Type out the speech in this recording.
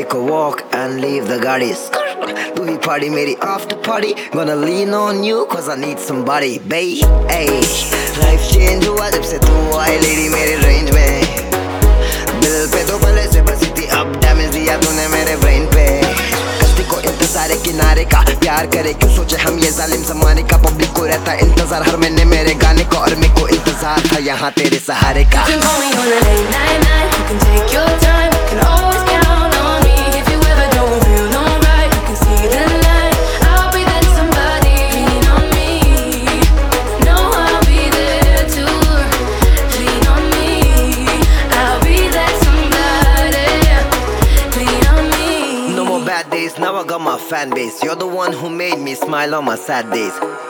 take a walk and leave the गाड़ी तू ही party मेरी after party Gonna lean on you cause I need somebody babe ay life change हुआ जब से तू आई lady मेरे range में दिल पे तो पहले से बसी थी अब damage दिया तूने मेरे brain पे कश्ती को इंतजार किनारे का प्यार करे क्यों सोचे हम ये जालिम ज़माने का पब्लिक को रहता इंतजार हर महीने मेरे गाने को और मेरे को इंतजार था यहाँ तेरे सहारे का You can call me on a late night, you can take your time, you can always count on me. If you ever don't feel alright, you can see the light. I'll be that somebody, lean on me. No, I'll be there to lean on me. I'll be that somebody, lean on me. No more bad days, now I got my fan base. You're the one who made me smile on my sad days.